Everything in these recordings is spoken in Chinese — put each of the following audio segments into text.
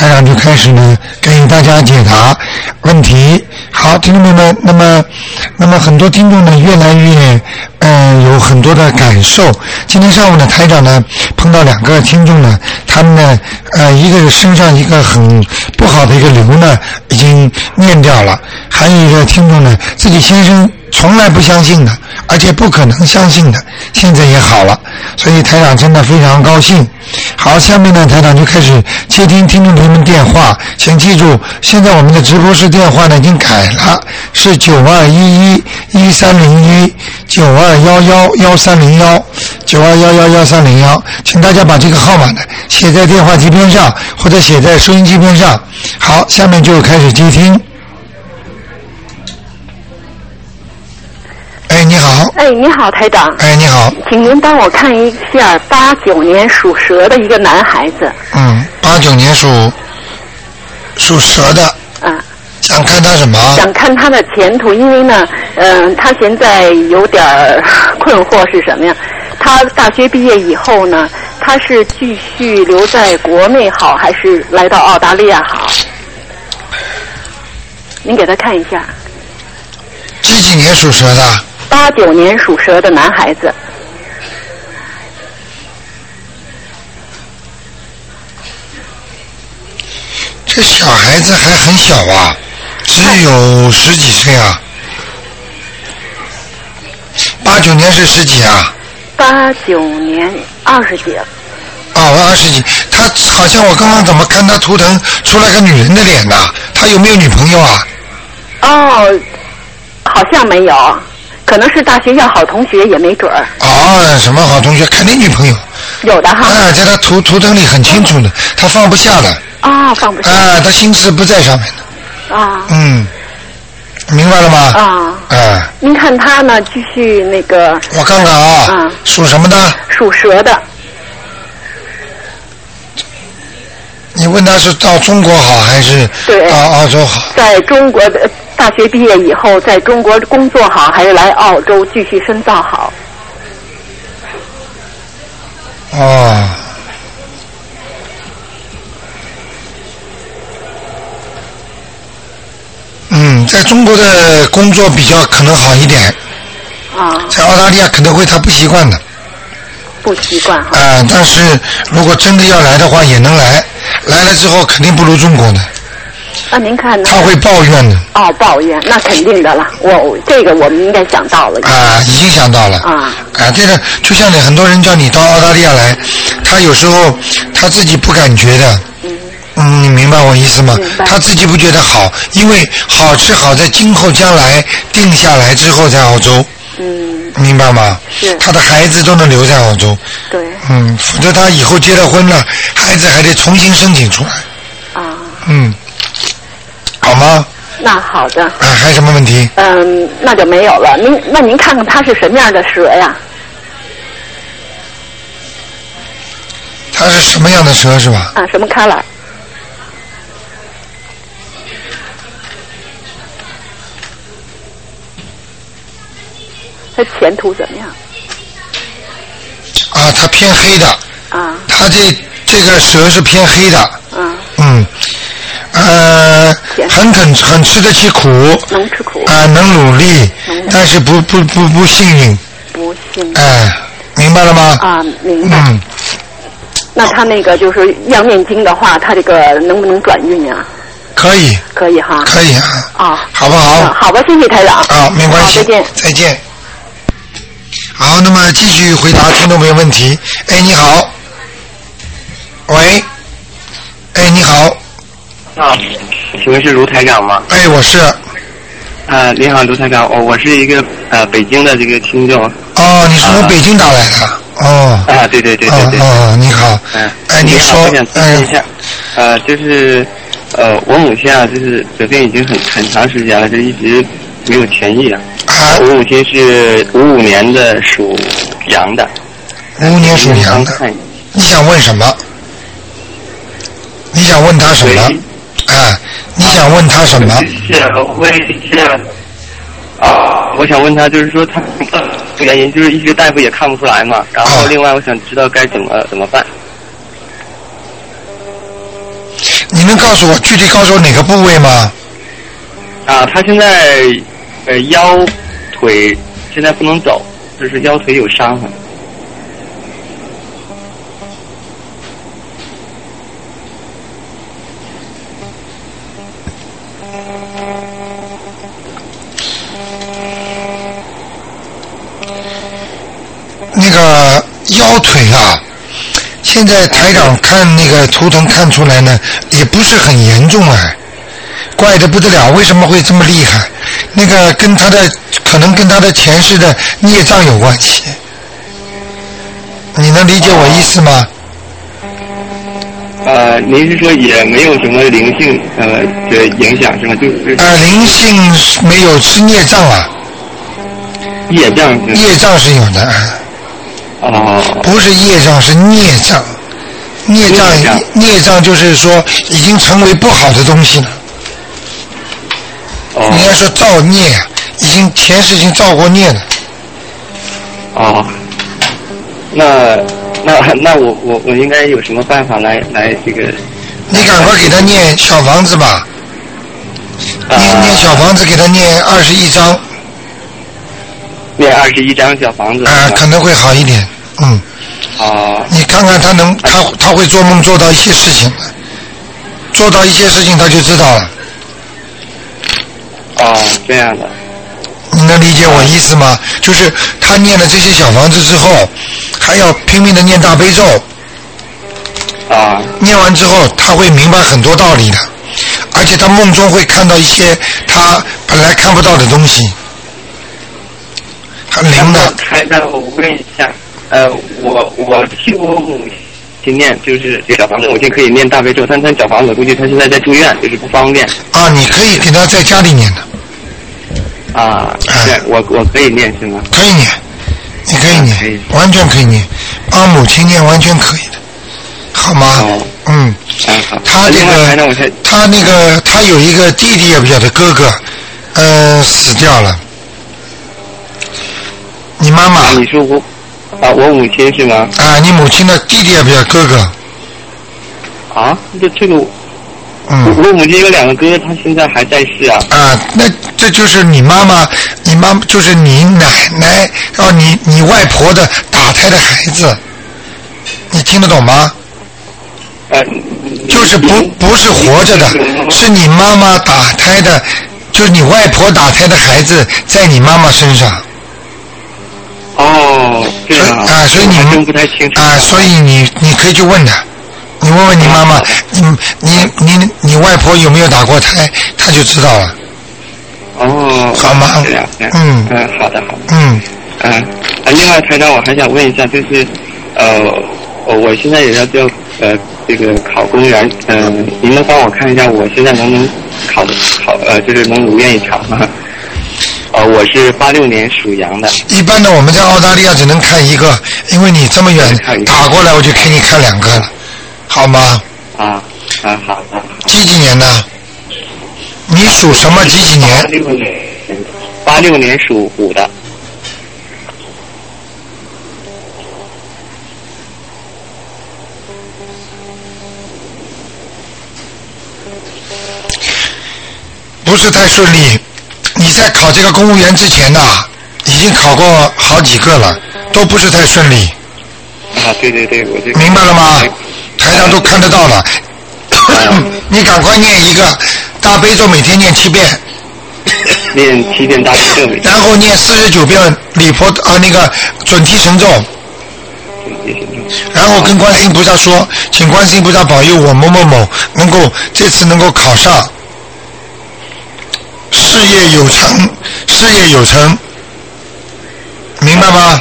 台长就开始呢给大家解答问题。好，听众朋友们，那么很多听众呢越来越有很多的感受。今天上午呢，台长呢碰到2个听众呢，他们呢一个身上一个很不好的一个瘤呢已经念掉了，还有一个听众呢自己先生从来不相信的，而且不可能相信的，现在也好了，所以台长真的非常高兴。好，下面呢台长就开始接听听众朋友们电话，请记住，现在我们的直播室电话呢已经改了，是92111301 92111301 92111301，请大家把这个号码呢写在电话机边上或者写在收音机边上。好，下面就开始接听。哎，你好。 哎，你好，台长。 哎，你好。 请您帮我看一下89年属蛇的一个男孩子。 89年属蛇的。想看他什么？ 想看他的前途，因为呢，他现在有点困惑是什么呀？他大学毕业以后呢，他是继续留在国内好，还是来到澳大利亚好？您给他看一下。 几年属蛇的 ？89年属蛇的男孩子。 这小孩子还很小啊，只有10几岁啊。89年是10几啊 ？89年20几。 20几。他好像我刚刚怎么看他图腾出来个女人的脸呐？他有没有女朋友啊？ 好像没有，可能是大学要好同学也没准儿。 什么好同学？肯定女朋友。 有的哈。 在他图腾里很清楚的，他放不下的。 放不下。 他心思不在上面的。明白了吗？ 您看他呢，继续那个。 我看看啊。属什么的？ 属蛇的。 你问他是到中国好还是到澳洲好？ 在中国的大学毕业以后，在中国工作好，还是来澳洲继续深造好？ 在中国的工作比较可能好一点。在澳大利亚可能会他不习惯的。 不习惯哈。 但是如果真的要来的话也能来，来了之后肯定不如中国的。 您看他会抱怨的。 抱怨那肯定的了，这个我们应该想到了。 已经想到了。这个就像很多人叫你到澳大利亚来，他有时候他自己不感觉的。你明白我意思吗？他自己不觉得好，因为好是好在今后将来定下来之后在澳洲。明白吗？ 是。 他的孩子都能留在澳洲。 对。 否则他以后结了婚了，孩子还得重新申请出来。好吗？ 那好的。 还有什么问题？ 那就没有了。您看看他是什么样的蛇呀？ 他是什么样的蛇是吧？ 什么 color？他前途怎么样？ 他偏黑的。他这个蛇是偏黑的。很吃得起苦。 能吃苦。 能努力，但是不幸运。 不幸运。 明白了吗？ 明白。那他那个就是要念经的话，他这个能不能转运呀？ 可以。 可以哈。 可以啊。好不好？ 好吧，谢谢台长。 没关系。 再见。 再见。好，那么继续回答听众朋友问题。你好。喂。你好。 请问是卢台长吗？ 我是。 你好，卢台长，我是一个北京的这个听众。 你是从北京打来的？ 对。 你好。你说。 我想咨询一下，就是我母亲就是得病已经很长时间了，就一直没有痊愈啊。我母亲是55年的属羊的。 55年属羊的。你想问什么？你想问他什么？你想问他什么？ 我想问他，就是说他原因就是一直大夫也看不出来嘛，然后另外我想知道该怎么办。 你能告诉我具体告诉我哪个部位吗？ 啊，他现在腰腿现在不能走，就是腰腿有伤痕。 那个腰腿啊，现在台长看那个图腾看出来呢，也不是很严重啊，怪得不得了，为什么会这么厉害？那个可能跟他的前世的孽障有关系，你能理解我意思吗？ 您是说也没有什么灵性的影响是吗？就是灵性没有，是孽障啊。 业障是有的。不是业障，是孽障。孽障就是说已经成为不好的东西了。应该说造孽，已经前世已经造过孽了。 那我应该有什么办法来这个？ 你赶快给他念小房子吧。念小房子给他念21章。 念21张小房子。 可能会好一点。你看看他会做梦做到一些事情，做到一些事情他就知道了。 这样的。 你能理解我意思吗？就是他念了这些小房子之后，还要拼命的念大悲咒。念完之后他会明白很多道理的，而且他梦中会看到一些他本来看不到的东西，很灵的。 我问一下，我替我母亲念，就是这小房子，我就可以念大悲咒，但他小房子估计他现在在住院，就是不方便。 你可以给他在家里念的。 对，我可以念是吗？ 可以念，你可以念，完全可以念，帮母亲念完全可以的，好吗？他这个他有一个弟弟也不晓得哥哥，死掉了。你妈妈？ 你说我母亲是吗？ 你母亲的弟弟也不晓得哥哥。 这个。我母亲有2个哥，他现在还在世啊。 那这就是你妈妈就是你奶奶，你外婆的打胎的孩子，你听得懂吗？就是不是活着的，是你妈妈打胎的，就是你外婆打胎的孩子在你妈妈身上。 这样所以你真不太清楚。 所以你可以去问他。你问问你妈妈，你外婆有没有打过胎，她就知道了。好吗？ 好的。另外台长，我还想问一下，就是我现在也要叫这个考公务员，您能帮我看一下我现在能不能考就是能如愿以偿吗？我是86年属羊的。一般的我们在澳大利亚只能看一个，因为你这么远打过来，我就给你看2个了。好吗？好的。几年的？你属什么？几年？86年属虎的。不是太顺利。你在考这个公务员之前呢，已经考过好几个了，都不是太顺利。对，我这明白了吗？台上都看得到了。你赶快念一个大悲咒，每天念7遍。念7遍大悲咒。然后念49遍礼佛那个准提神咒。然后跟观世音菩萨说，请观世音菩萨保佑我某某某这次能够考上，事业有成，明白吗？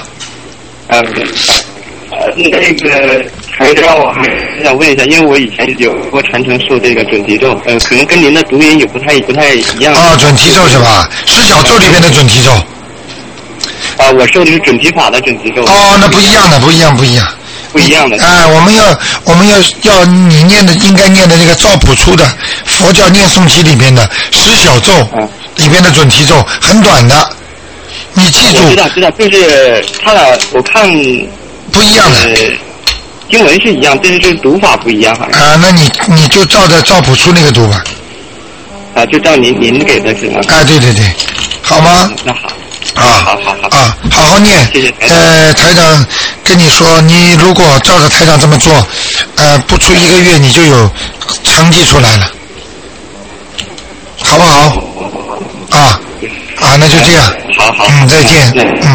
那个台长，我还想问一下，因为我以前有过传承受这个准提咒，可能跟您的读音有不太一样。准提咒是吧？十小咒里面的准提咒。我受的是准提法的准提咒。那不一样的，不一样的。我们要你念的应该念的那个赵朴初的佛教念诵集里面的十小咒里面的准提咒，很短的，你记住。知道，就是他俩我看。不一样的， 经文是一样，但是这个读法不一样，好像。 啊，那你就照谱出那个读吧。 啊，就照您给的是吗？ 啊，对对对，好吗？ 那好。 好好念。 谢谢台长。 台长跟你说，你如果照着台长这么做，不出1个月你就有成绩出来了，好不好？那就这样。 好。 再见。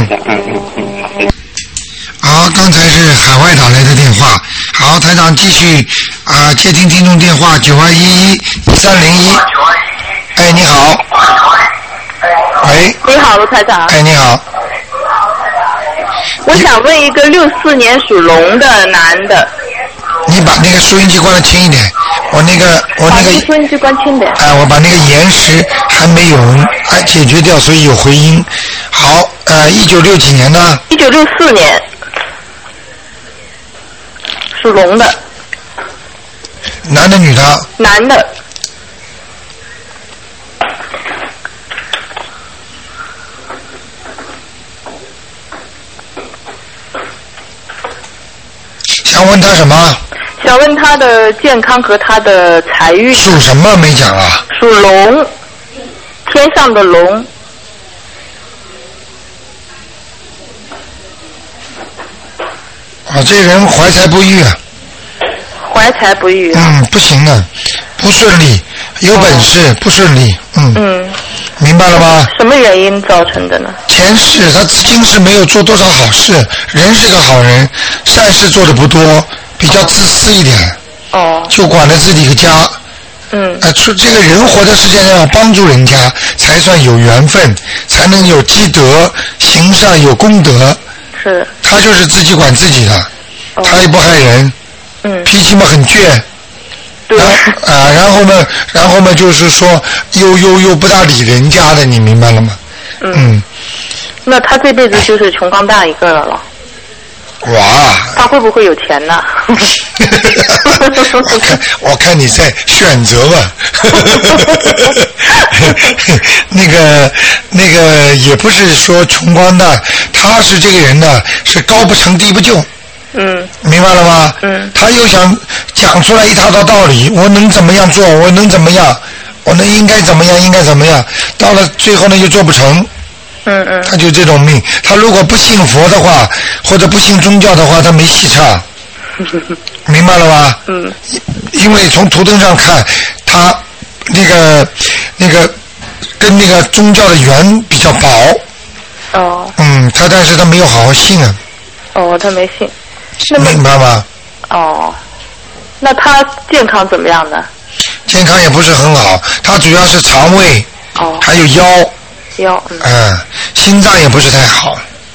好，刚才是海外打来的电话。好，台长继续接听听众电话92111301。哎，你好。喂。 你好，卢台长。 哎，你好。 我想问一个64年属龙的男的。 你把那个收音机关得轻一点，我那个收音机关轻点。 我把那个延时还没有解决掉，所以有回音。好，1960几年呢 ？1964年，属龙的。 男的女的？ 男的。 想问他什么？ 想问他的健康和他的财运。 属什么没讲啊？ 属龙，天上的龙。 这人怀才不遇啊。 怀才不遇。 不行的，不顺利，有本事不顺利。明白了吗？ 什么原因造成的呢？ 前世他今世没有做多少好事，人是个好人，善事做的不多，比较自私一点。就管了自己一个家。这个人活在世界上要帮助人家，才算有缘分，才能有积德，行善有功德。 是。 他就是自己管自己的，他也不害人。脾气嘛很倔。然后嘛就是说又不大理人家的，你明白了吗？ 那他这辈子就是穷光蛋一个了。 哇！ 他会不会有钱呢？ 我看你在选择吧。那个也不是说穷光蛋，他是这个人呢，是高不成低不就。明白了吗？他又想讲出来一套道理，我能怎么样做，我能怎么样，我能应该怎么样，到了最后呢又做不成。他就这种命，他如果不信佛的话，或者不信宗教的话，他没戏唱。明白了吗？因为从图腾上看，他那个跟那个宗教的缘比较薄。但是他没有好好信啊。 他没信。 明白吗？ 那他健康怎么样呢？ 健康也不是很好，他主要是肠胃，还有腰。心脏也不是太好。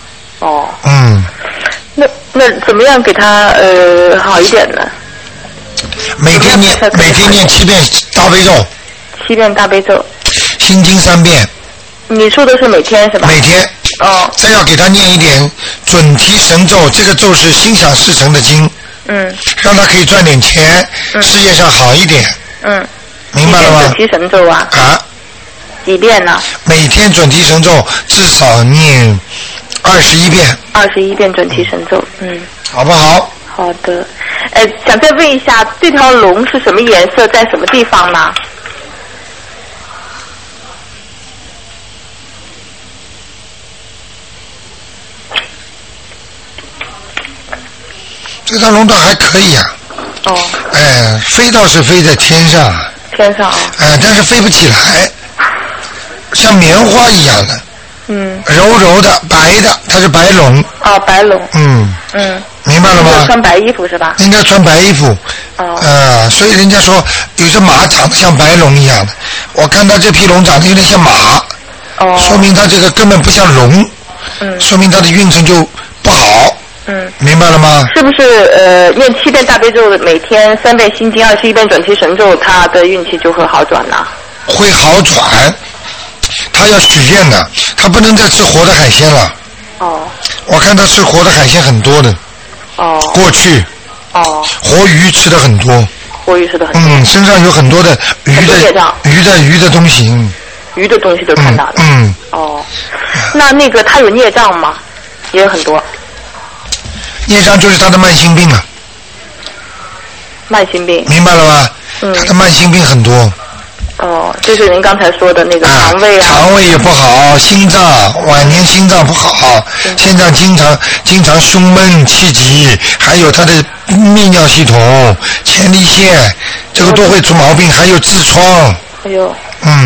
那怎么样给他好一点呢？ 每天念7遍大悲咒。 7遍大悲咒。 心经3遍。 你说的是每天是吧？ 每天。再要给他念一点准提神咒，这个咒是心想事成的经。让他可以赚点钱，事业上好一点。明白了吗？ 准提神咒啊。几遍呢？ 每天准提神咒至少念21遍。 21遍准提神咒。 好不好？ 好的。想再问一下，这条龙是什么颜色，在什么地方呢？ 这条龙倒还可以啊。飞倒是飞在天上。 天上啊。 但是飞不起来。像棉花一样的，柔柔的，白的，它是白龙。 白龙。 明白了吗？ 穿白衣服是吧？ 应该穿白衣服。所以人家说有些马长得像白龙一样的，我看他这匹龙长得有点像马。说明他这个根本不像龙。说明他的运程就不好。明白了吗？ 是不是念7遍大悲咒，每天3遍心经，21遍准提神咒，他的运气就会好转呢？ 会好转，他要许愿的，他不能再吃活的海鲜了。我看他吃活的海鲜很多的。过去。活鱼吃的很多。 活鱼吃的很多。 身上有很多的鱼的东西。 鱼的东西都看到了。那个他有孽障吗？也有很多。 孽障就是他的慢性病啊。 慢性病。 明白了吗？他的慢性病很多。 哦，就是您刚才说的那个肠胃啊。 肠胃也不好，心脏晚年心脏不好，心脏经常胸闷气急，还有他的泌尿系统、前列腺，这个都会出毛病，还有痔疮。 哎呦。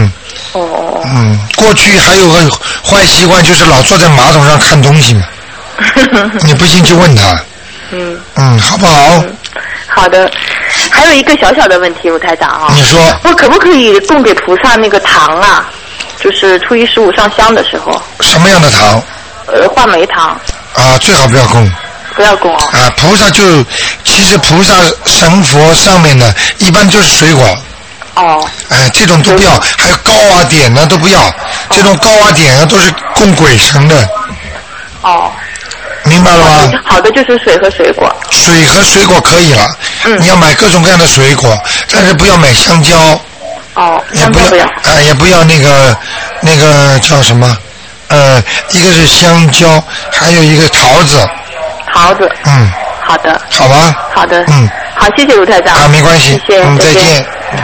过去还有个坏习惯，就是老坐在马桶上看东西嘛。你不信就问他。好不好？ 好的。还有一个小小的问题，卢台长啊。 你说。 我可不可以供给菩萨那个糖啊？就是初一十五上香的时候。 什么样的糖？ 话梅糖。 啊，最好不要供。 不要供啊。 啊，菩萨其实菩萨神佛上面的一般就是水果。这种都不要，还有糕啊点呢都不要，这种糕啊点啊都是供鬼神的。明白了吗？ 好的，就是水和水果。 水和水果可以了。你要买各种各样的水果，但是不要买香蕉。 香蕉不要。 也不要那个叫什么？一个是香蕉，还有一个桃子。 桃子。好的。 好吧。 好的。好，谢谢卢台长。 没关系。 谢谢。 再见。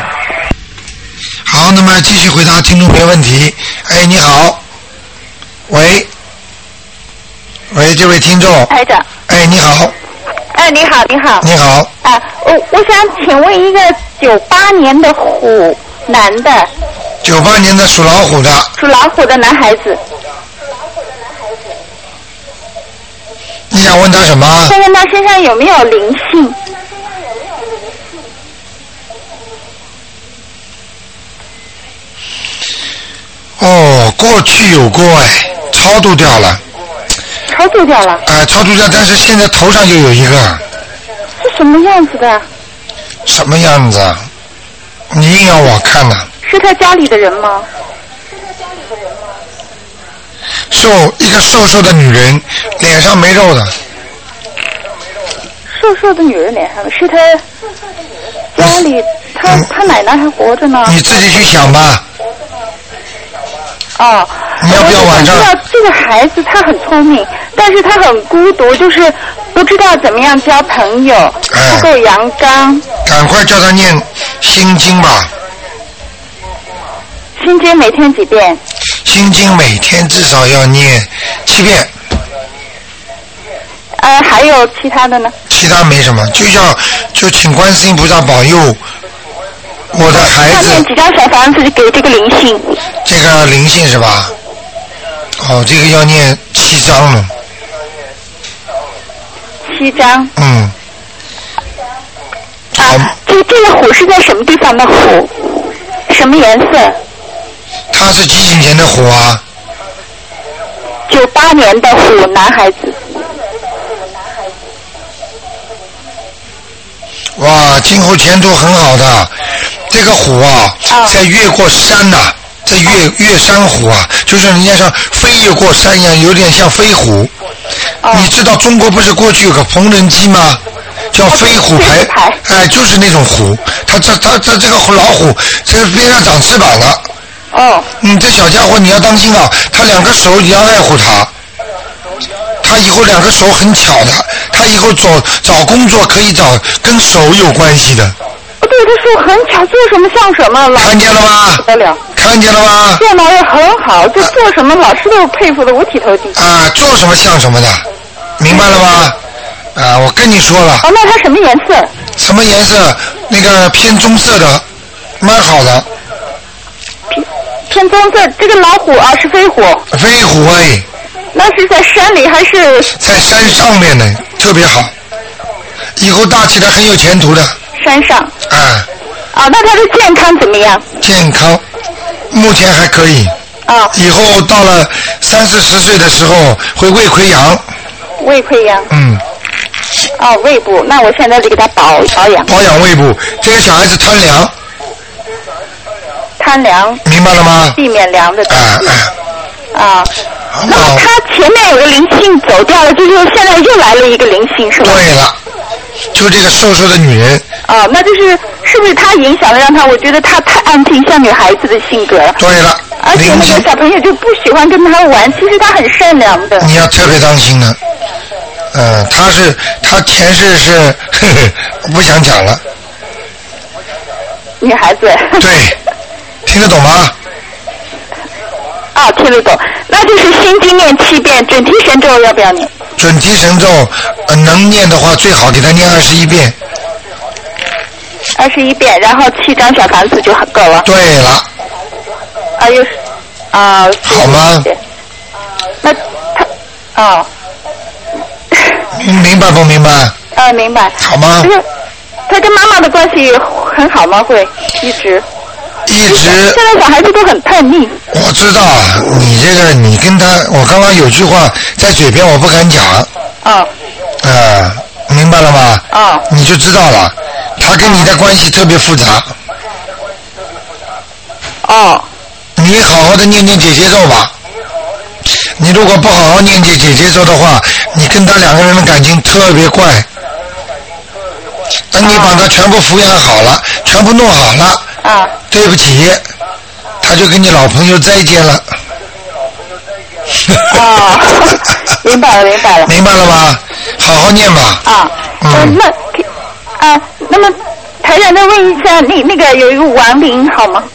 好，那么继续回答听众朋友问题。你好。喂，这位听众。 台长。 你好。 你好，你好。 你好。 我想请问一个98年的虎男的。 98年的属老虎的。 属老虎的男孩子。 你想问他什么？ 想问他身上有没有灵性？ 过去有过超度掉了。 超度掉了？ 超度掉，但是现在头上就有一个。 是什么样子的？ 什么样子？你硬要我看呢？ 是他家里的人吗？ 一个瘦瘦的女人，脸上没肉的。 瘦瘦的女人脸上是他家里，他奶奶还活着呢。 你自己去想吧。你要不要晚上？ 我知道这个孩子他很聪明，但是他很孤独，就是不知道怎么样交朋友，不够阳刚。 赶快叫他念心经吧。 心经每天几遍？ 心经每天至少要念7遍。 还有其他的呢？ 其他没什么，就请观世音菩萨保佑我的孩子。 念几张小房子给这个灵性？ 这个灵性是吧？这个要念7张了。 7张。这个虎是在什么地方的虎？什么颜色？ 他是几年的虎啊 ？98年的虎男孩子。 哇，今后前途很好的。这个虎在越过山在越山虎就是人家像飞越过山一样，有点像飞虎。你知道中国不是过去有个缝纫机吗？叫飞虎牌。就是那种虎。它这个老虎这边上长翅膀了。这小家伙你要当心他2个手你要爱护他。他以后2个手很巧的，他以后找工作可以找跟手有关系的。 对，他手很巧，做什么像什么。 看见了吗？ 不得了。 看见了吗？ 电脑也很好，就做什么老师都佩服的五体投地。 做什么像什么的，明白了吗？我跟你说了。 那它什么颜色？ 什么颜色？那个偏棕色的，蛮好的。 偏棕色，这个老虎是飞虎。 飞虎那是在山里还是？ 在山上面呢，特别好，以后大起来很有前途的。 山上。那他的健康怎么样？ 健康，目前还可以。以后到了30-40岁的时候会胃溃疡。 胃溃疡。胃部，那我现在得给他保养。 保养胃部，这个小孩子贪凉。 贪凉。 明白了吗？ 避免凉的东西。那么他前面有个灵性走掉了，就是现在又来了一个灵性，是吧？ 对了，就这个瘦瘦的女人。 那是不是他影响了让他？我觉得他太安静，像女孩子的性格。 对了。 而且那个小朋友就不喜欢跟他玩，其实他很善良的。 你要特别当心的。他前世是，不想讲了。 女孩子。 对，听得懂吗？ 啊，听得懂。那就是心经念7遍，准提神咒要不要念？ 准提神咒能念的话最好给他念21遍。 21遍，然后7张小房子就够了。 对了。 啊，又是啊。 好吗？ 那他明白不明白？ 明白。 好吗？ 他跟妈妈的关系很好吗？会一直。现在小孩子都很叛逆。 我知道啊，你跟他，我刚刚有句话在嘴边我不敢讲。明白了吗？你就知道了，他跟你的关系特别复杂。你好好的念姐姐咒吧。你如果不好好念姐姐咒的话，你跟他2个人的感情特别怪。等你把他全部抚养好了，全部弄好了，对不起，他就跟你老朋友再见了。 明白了。 明白了吗？好好念吧。 那么台长再问一下，那个有一个亡灵好吗？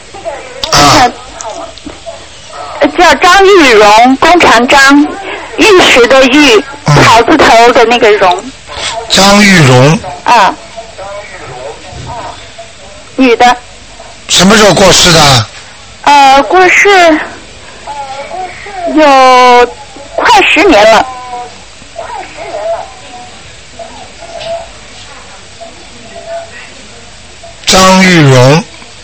叫张玉荣，弓长张，玉石的玉，草字头的那个荣。 张玉荣。 女的。 什么时候过世的？ 过世有快10年了。 张玉荣。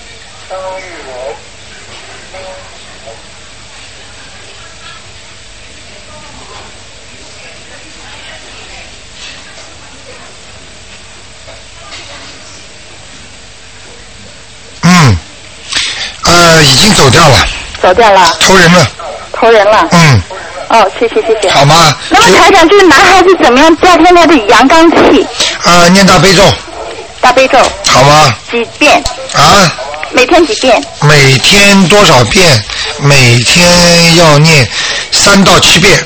已经走掉了。投人了。谢谢。好吗？ 那么台长，这个男孩子怎么样加添他的阳刚气？ 念大悲咒。好吗？ 几遍？每天几遍？ 每天多少遍？每天要念3到7遍。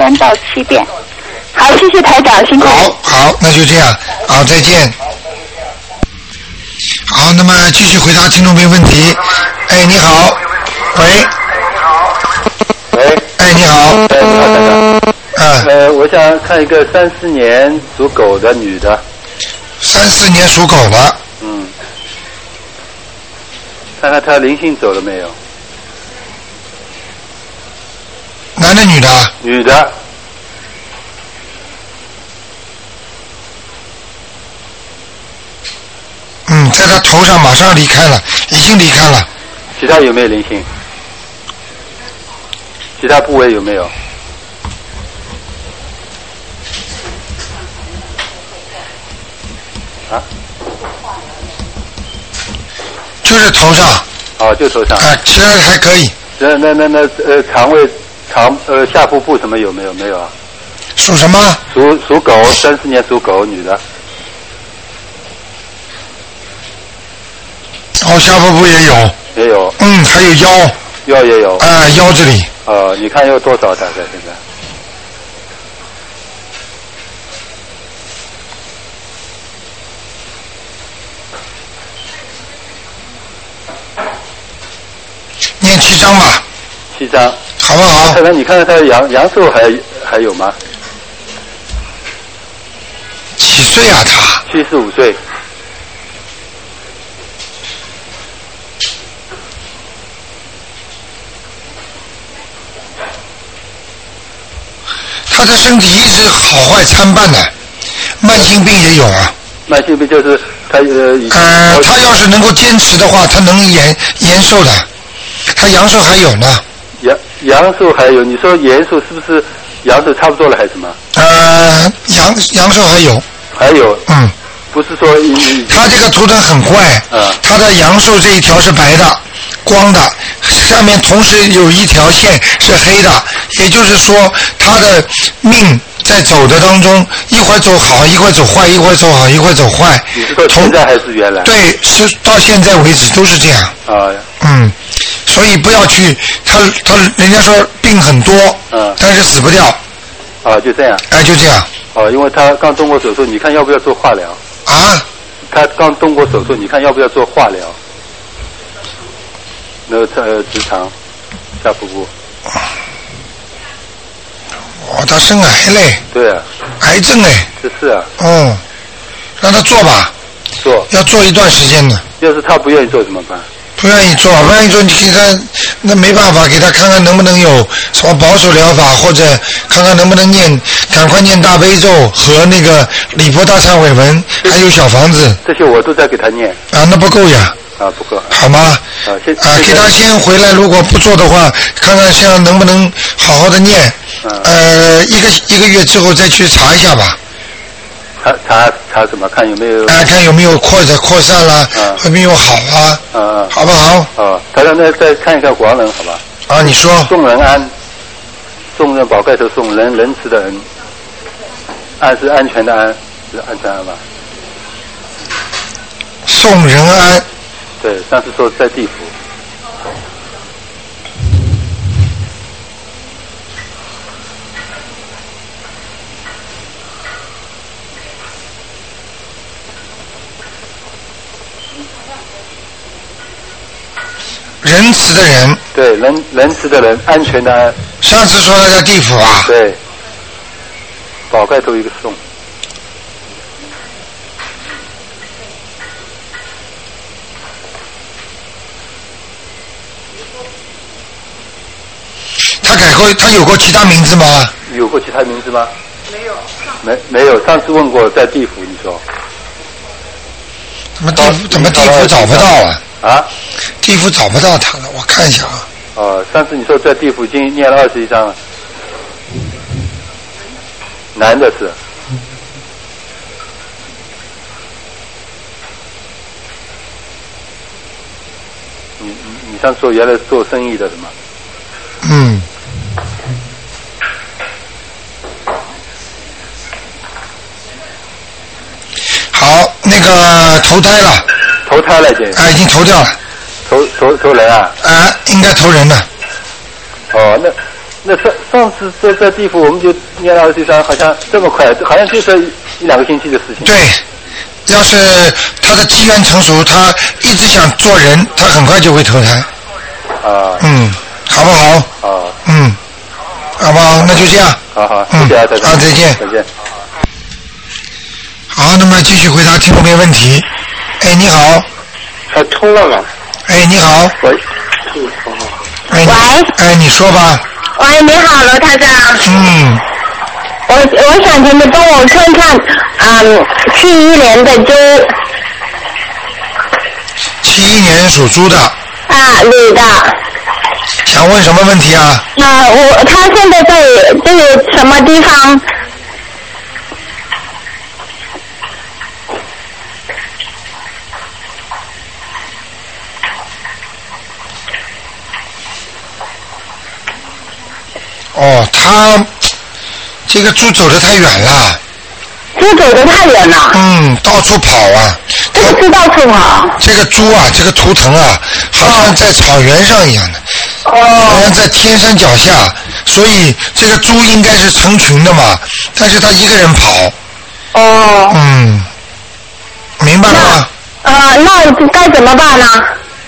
好，谢谢台长，辛苦。 好，那就这样。好，再见。好，那么继续回答听众朋友问题。你好。喂。你好。 我想看一个34年属狗的女的。 34年属狗的。 看看她灵性走了没有？ 男的女的？ 女的。 在他头上马上离开了，已经离开了。 其他有没有灵性？其他部位有没有？ 就是头上。 就头上。 其他还可以。 肠胃下腹部什么有没有？没有啊。 属什么？ 属狗，34年属狗，女的。 下腹部也有。 也有。 还有腰。 腰也有。 腰这里。 你看有多少大概现在？ 念7张吧。 7张。 好不好？ 你看看他的阳寿还有吗？ 几岁啊他 ？75岁。 他的身体一直好坏参半的，慢性病也有啊。 慢性病就是他他要是能够坚持的话，他能延寿的。他阳寿还有呢。 阳寿还有，你说延寿是不是阳寿差不多了还是什么？ 阳寿还有。 还有。不是说他这个图腾很怪。他的阳寿这一条是白的。光的，下面同时有一条线是黑的，也就是说他的命在走的当中，一会儿走好，一会儿走坏，一会儿走好，一会儿走坏。 你是说现在还是原来？ 对，是到现在为止都是这样。所以不要去，他人家说病很多，但是死不掉。 就这样。 就这样。 因为他刚动过手术，你看要不要做化疗？ 他刚动过手术，你看要不要做化疗？ 那个直肠下腹部。 哦，他生癌嘞。 对啊。 癌症嘞。 是啊。 哦，让他做吧。 做。 要做一段时间的。 要是他不愿意做怎么办？ 不愿意做，不愿意做，你给他，那没办法，给他看看能不能有什么保守疗法，或者看看能不能赶快念大悲咒和那个礼佛大忏悔文，还有小房子。 这些我都在给他念。 啊，那不够呀。 啊，不够。 好吗？给他先回来，如果不做的话，看看像能不能好好的念。一个月之后再去查一下吧。 查什么？看有没有？ 看有没有扩散啦，有没有好啊？好不好？ 他让他再看一下广人，好吧？ 啊，你说。 宋仁安，宋人宝盖头宋，仁慈的仁，安是安全的安，是安全安吧？ 宋仁安。 对，上次说在地府。 仁慈的人。 对，仁慈的人，安全的安。 上次说他在地府啊。 对。宝盖头一个宋。 他有过其他名字吗？ 有过其他名字吗？没有。没有，上次问过在地府，你说。 怎么地府找不到啊？ 啊？ 地府找不到他了，我看一下啊。 上次你说在地府已经念了21章了。男的是。你上次说原来是做生意的是吗？ 嗯。好，那个投胎了。 投胎了已经。 已经投掉了。 投人啊？ 应该投人了。 那上次在地府我们就念了21章，好像这么快，好像就是1-2个星期的事情。 对，要是他的机缘成熟，他一直想做人，他很快就会投胎。好不好？好不好？那就这样。 好，谢谢啊，再见。 再见。 再见。 好，那么继续回答听众朋友问题。你好。 通了吗？ 你好。 喂。 喂。你说吧。 喂，你好，罗台长。我想请你帮我看看，71年的猪。 71年属猪的。 女的。 想问什么问题啊？ 他现在在这个什么地方？ 他这个猪走得太远了。 猪走得太远了。 到处跑啊。 这个猪到处跑。 这个猪啊，这个图腾啊，好像在草原上一样的。好像在天山脚下，所以这个猪应该是成群的嘛，但是他一个人跑。明白了吗？ 那该怎么办呢？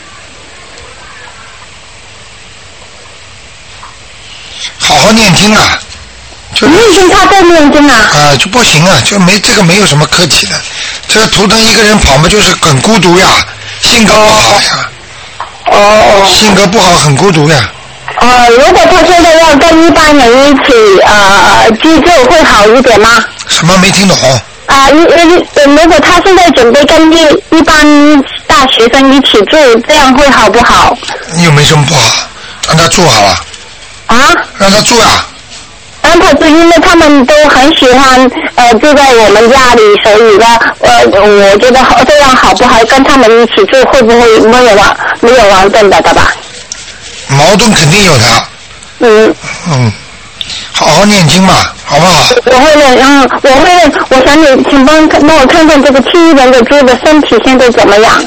好好念经啊！ 念经他在念经啊？ 就不行啊，就没有什么客气的。这个图腾一个人跑嘛，就是很孤独呀，性格不好呀。性格不好，很孤独呀。 如果他现在要跟一般人一起居住，会好一点吗？ 什么没听懂？ 如果他现在准备跟一般大学生一起住，这样会好不好？ 又没什么不好，让他住好了。让他住呀。 让他住，因为他们都很喜欢住在我们家里，所以呢，我觉得这样好不好？跟他们一起住会不会没有矛盾的吧？ 矛盾肯定有的。好好念经嘛，好不好？ 我会念，我想你，请帮我看看这个71年的猪的身体现在怎么样？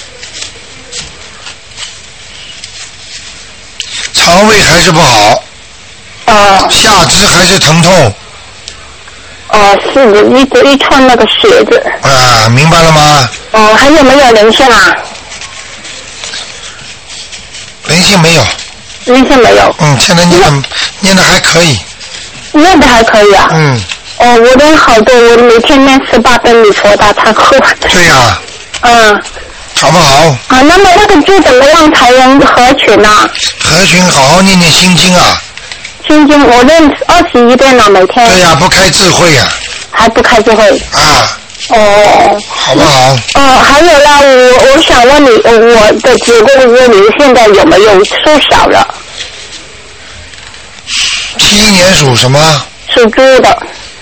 肠胃还是不好。下肢还是疼痛。 是的，一串那个血子。 明白了吗？ 还有没有灵性啊？ 灵性没有。 灵性没有。 现在念的还可以。 念的还可以啊。我念好多，我每天念18遍礼佛大忏悔。 对呀。好不好？ 那么那个字怎么样才能合群呢？ 合群，好好念念心经啊。 心经我念21遍了，每天。 对呀，不开智慧呀。 还不开智慧。 好不好？ 还有啦，我想问你，我的子宫肌瘤现在有没有缩小了 ？71年属什么？ 属猪的。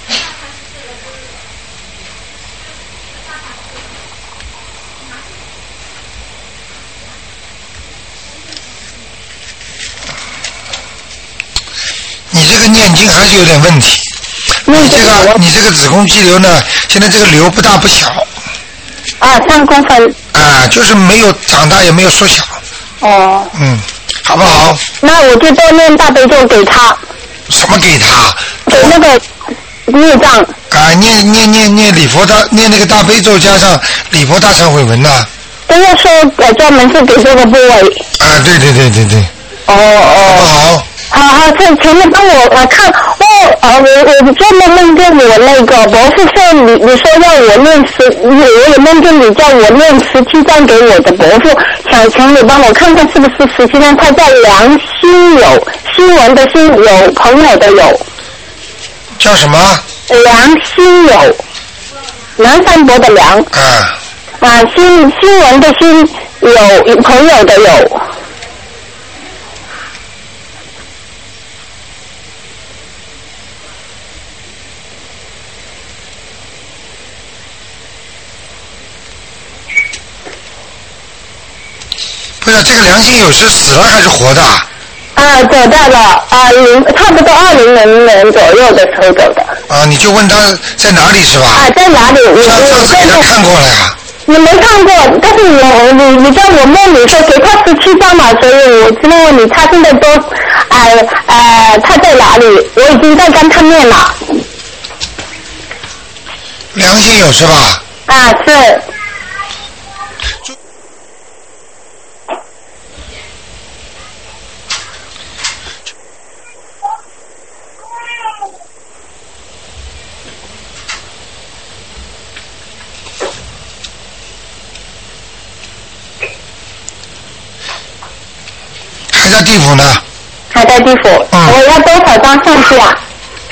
你这个念经还是有点问题。你这个子宫肌瘤呢，现在这个瘤不大不小。 3公分。 就是没有长大也没有缩小。好不好？ 那我就多念大悲咒给他。 什么给他？ 给那个孽障。 念礼佛念那个大悲咒加上礼佛大忏悔文呐。 都要说专门是给这个部位。 对。好不好？ 好，请你帮我看，我专门梦见我那个博士说你说要我念我也梦见你叫我念17章给我的伯父，想请你帮我看看是不是17章，他叫梁心友，新闻的新，有朋友的有。 叫什么？ 梁心友，梁山伯的梁。新闻的新，有朋友的有。 不是这个梁心友是死了还是活的？ 走到了差不多2000年左右的时候走的。 你就问他在哪里是吧？ 在哪里？ 上次给他看过了呀。 你没看过，但是你在我梦里说给他17章嘛，所以我就问你他现在都他在哪里？我已经在跟他念了。 梁心友是吧？ 是。 还在地府呢。 还在地府。我要多少张上去啊？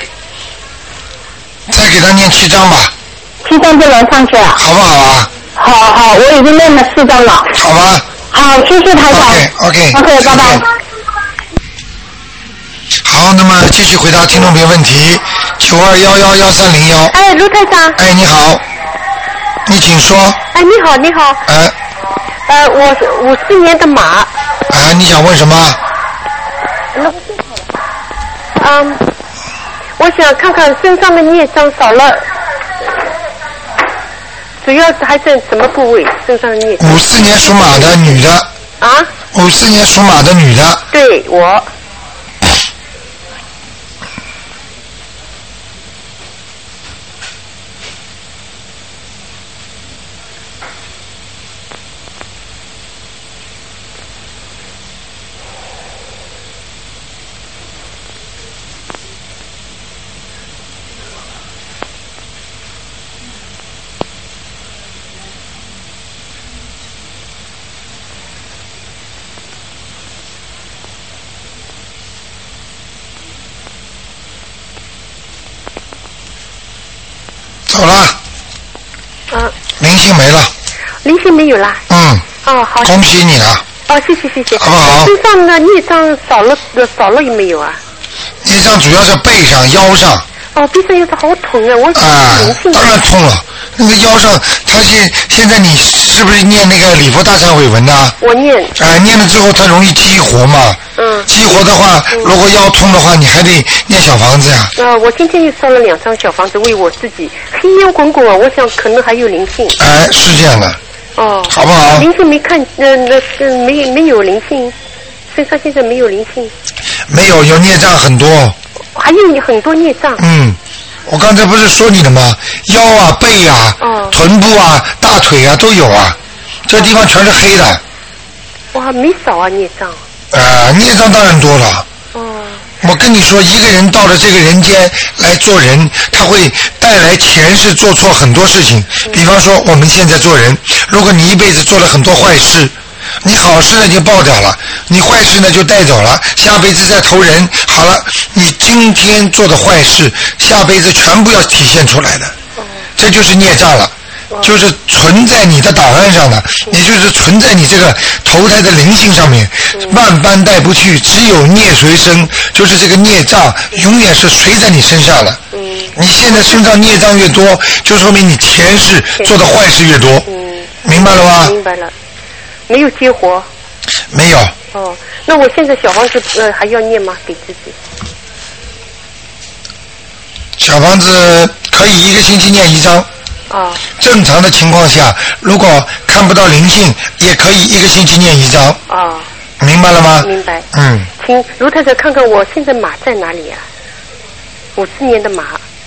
再给他念7章吧。 7章就能上去啊？ 好不好啊？ 好，我已经念了4章了。 好吧。 好，谢谢台长。OK，拜拜。 好，那么继续回答听众朋友问题，92111301。 卢台长。 你好，你请说。 你好。我54年的马。 你想问什么？ 我想看看身上的孽障少了，主要还在什么部位？身上的孽障。 54年属马的女的。54年属马的女的。 对，我。 走了。灵性没了。 灵性没有啦。好。 恭喜你了。 谢谢。 好不好？ 身上的孽障少了有没有啊？ 孽障主要是背上、腰上。 背上有点好痛啊！我当然痛了。那个腰上，现在你是不是念那个礼佛大忏悔文呢？ 我念。 念了之后它容易激活嘛。激活的话，如果腰痛的话，你还得念小房子呀。 我今天又烧了2张小房子为我自己，黑烟滚滚啊！我想可能还有灵性。 是这样的。好不好？ 灵性没看，没有灵性，身上现在没有灵性。 没有孽障很多。 还有很多孽障。 我刚才不是说你了吗？腰啊、背啊、臀部啊、大腿啊都有啊，这地方全是黑的。 哇，没少啊孽障。 孽障当然多了。我跟你说，一个人到了这个人间来做人，他会带来前世做错很多事情。比方说我们现在做人，如果你一辈子做了很多坏事，你好事呢就报掉了，你坏事呢就带走了，下辈子再投人，好了，你今天做的坏事下辈子全部要体现出来的，这就是孽障了，就是存在你的档案上的，也就是存在你这个投胎的灵性上面，万般带不去，只有孽随身，就是这个孽障永远是随在你身上的。你现在身上孽障越多，就说明你前世做的坏事越多。明白了吗？ 明白了。没有激活？ 没有。 哦，那我现在小房子还要念吗？给自己？ 小房子可以一个星期念1张。正常的情况下，如果看不到灵性，也可以一个星期念1张。明白了吗？ 明白。请卢太太看看我现在马在哪里啊？54年的马。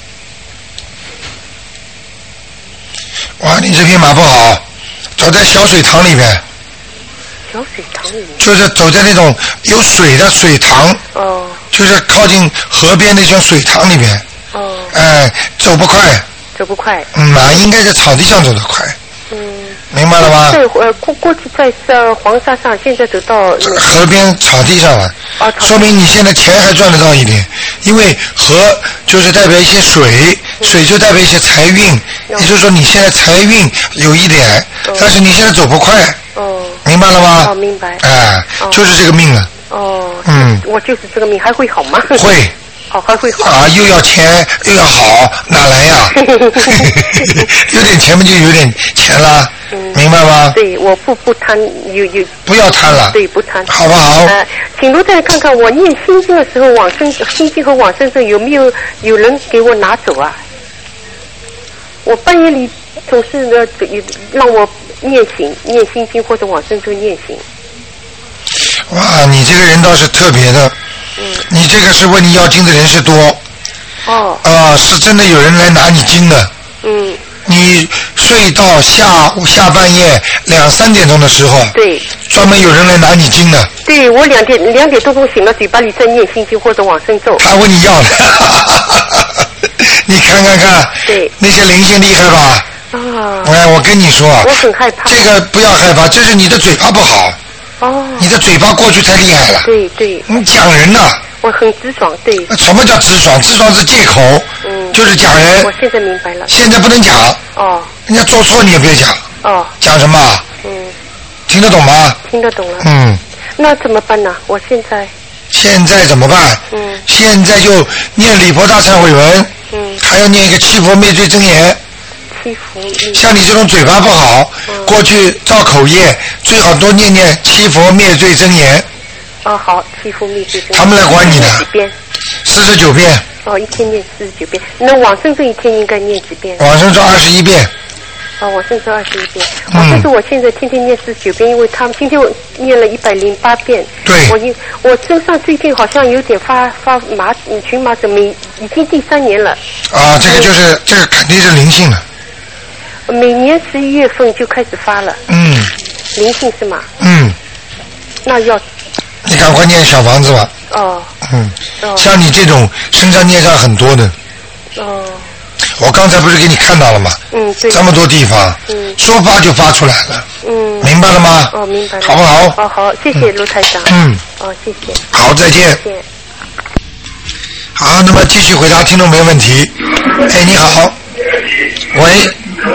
哇，你这匹马不好，走在小水塘里面。 小水塘里面。 就是走在那种有水的水塘。就是靠近河边那种水塘里面。走不快。 走不快。 马应该在草地上走得快。明白了吗？ 对，过去在黄沙上，现在走到河边草地上了。说明你现在钱还赚得到一点，因为河就是代表一些水，水就代表一些财运，也就是说你现在财运有一点，但是你现在走不快。明白了吗？ 明白。 就是这个命了。 我就是这个命，还会好吗？ 会。 还会好又要钱又要好，哪来呀？有点钱嘛，就有点钱了，明白吗？ 对，我不贪， 不要贪了， 对，不贪， 好不好？ 请卢再看看我念心经的时候，心经和往生咒有没有人给我拿走啊？我半夜里总是让我念心经或者往生咒念经。 哇，你这个人倒是特别的。你这个是问你要经的人是多。是真的有人来拿你经的。你睡到下半夜2、3点钟的时候， 对， 专门有人来拿你经的。 对，我2点多钟醒了，嘴巴里在念心经或者往生咒。 他问你要的。你看， 对， 那些灵性厉害吧？我跟你说， 我很害怕。 这个不要害怕，这是你的嘴巴不好。你的嘴巴过去太厉害了。 对。 你讲人呐。 我很直爽，对。 什么叫直爽？直爽是借口。就是讲人。 我现在明白了。 现在不能讲。人家做错你也别讲。讲什么？听得懂吗？ 听得懂了。那怎么办呢？我现在怎么办？现在就念礼佛大忏悔文。还要念一个七佛灭罪真言。像你这种嘴巴不好，过去造口业，最好多念七佛灭罪真言。 好，七佛灭罪真言。 他们来管你的。 几遍 ？49遍。 一天念49遍。那往生咒一天应该念几遍？ 往生咒21遍。 往生咒21遍。往生咒我现在天天念49遍，因为他们今天我念了108遍。 对。 我身上最近好像有点发荨麻疹，已经第3年了。 这个肯定是灵性了。 每年11月份就开始发了。灵性是吗？那要。 你赶快念小房子吧。像你这种身上孽障很多的。我刚才不是给你看到了吗？ 对。 这么多地方。说发就发出来了。明白了吗？ 明白了。 好不好？ 好，谢谢卢台长。谢谢。 好，再见。 再见。 好，那么继续回答听众没问题。你好。喂。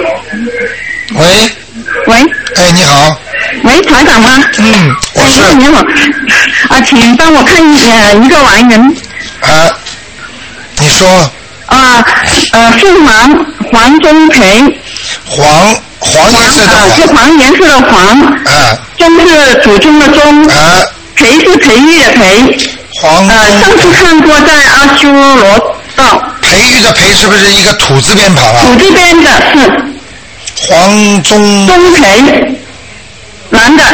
你好。 喂，台长吗？ 我是。 你好。请帮我看一个亡人。 你说。 姓黄忠培。 黄颜色的黄。 是黄颜色的黄。忠是祖宗的忠。培是培育的培。上次看过在阿修罗道。 培育的培是不是一个土字边旁啊？ 土字边的是。 黄忠培，男的。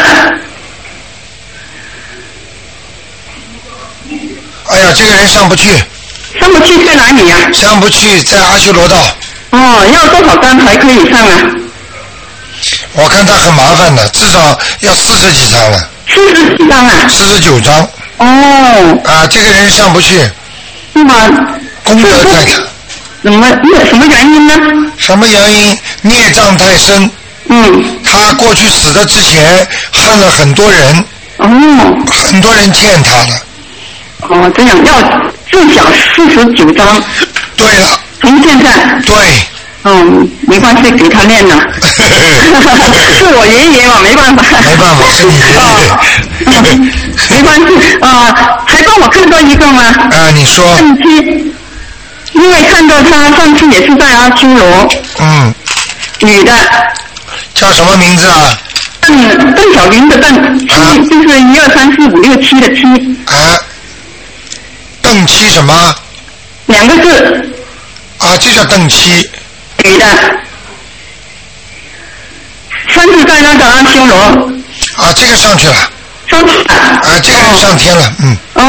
哎呀，这个人上不去。 上不去在哪里呀？ 上不去在阿修罗道。 要多少张才可以上啊？ 我看他很麻烦的，至少要40几张了。 40几张啊 ？49张。 哦。 啊，这个人上不去。 是吗？ 功德太大。 什么原因呢？ 什么原因？孽障太深。他过去死的之前恨了很多人。很多人欠他的。 这样要至少49张。 对了。 从现在。 对。 没关系，给他念了。是我爷爷嘛，没办法。 没办法，是你爷爷。 没关系还帮我看到一个吗？ 你说。 邓七，因为看到他上次也是在阿修罗。女的。 叫什么名字啊？ 邓小云的邓，七就是1、2、3、4、5、6、7的7。 邓七什么 ？2个字。 就叫邓七。 女的。上次在那个阿修罗。 这个上去了。 上去了。 这个人上天了。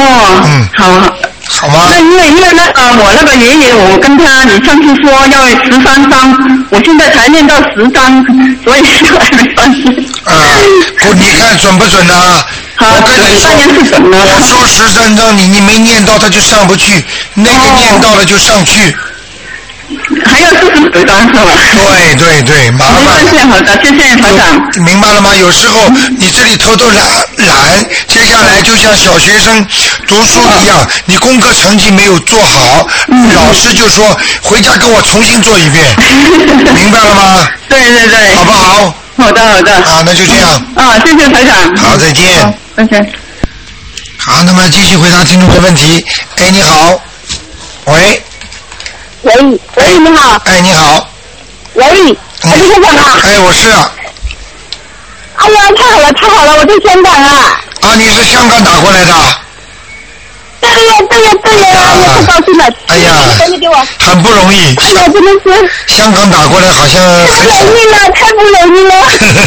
好吗？ 那因为我那个爷爷，我跟他，你上次说要13张，我现在才念到10张，所以还没关系。 你看准不准啊？我跟你说，我说13张，你没念到他就上不去，那个念到了就上去。 还要49张是吧？ 对，麻烦。 没关系，好的，谢谢台长。 明白了吗？有时候你这里偷懒，接下来就像小学生读书一样，你功课成绩没有做好，老师就说回家跟我重新做一遍，明白了吗？ 对， 好不好？ 好的。 那就这样。 谢谢台长。 好，再见。 再见。 好，那么继续回答听众的问题。你好，喂， 你好。 你好。 喂，李科长啊。 我是。 哎呀，太好了，我在香港啊。 你是香港打过来的？ 对呀，我太高兴了。 哎呀，很不容易。 哎呀，真的是。 香港打过来好像太不容易了，太不容易了。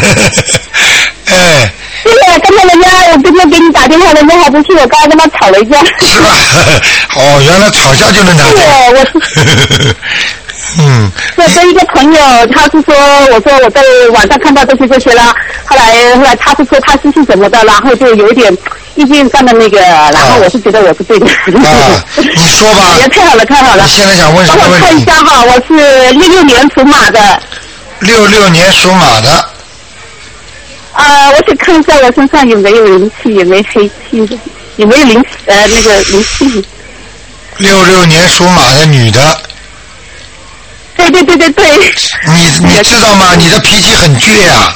对呀，刚才人家我刚才给你打电话，人家还不是我刚刚跟他吵了一架。 是吧？原来吵架就能打电话。 对，我跟一个朋友，他是说，我说我在网上看到这些了，后来他是说他是什么的，然后就有一点意见上的那个，然后我是觉得我是对的。 你说吧。 也太好了。 你现在想问什么问题？ 帮我看一下哈，我是66年属马的。 66年属马的。 我想看一下我身上有没有灵气，有没有黑气，有没有灵气。 66年属马的女的。 对。 你知道吗？你的脾气很倔啊。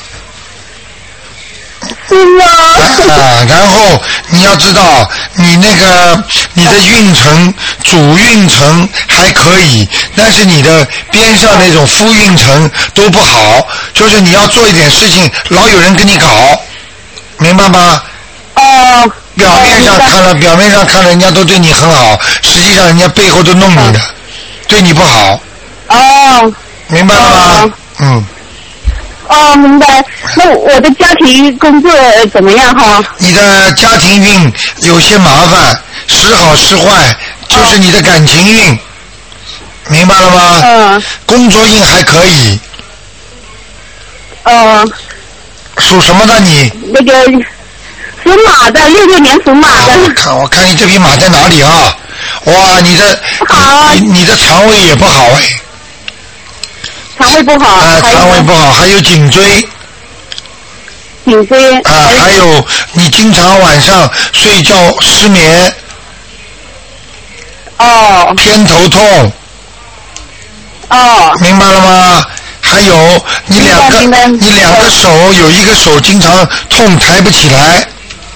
是吗？ 然后你要知道，你的运程主运程还可以，但是你的边上那种副运程都不好，就是你要做一点事情，老有人跟你搞，明白吗？表面上看人家都对你很好，实际上人家背后都弄你的，对你不好。明白了吗？ 明白。那我的家庭工作怎么样哈？ 你的家庭运有些麻烦，时好时坏，就是你的感情运，明白了吗？工作运还可以。属什么的你？ 那个属马的，66年属马的。 我看你这匹马在哪里啊？哇，你的肠胃也不好肠胃不好。 肠胃不好，还有颈椎。还有你经常晚上睡觉失眠。偏头痛。明白了吗？还有你两个手有一个手经常痛抬不起来。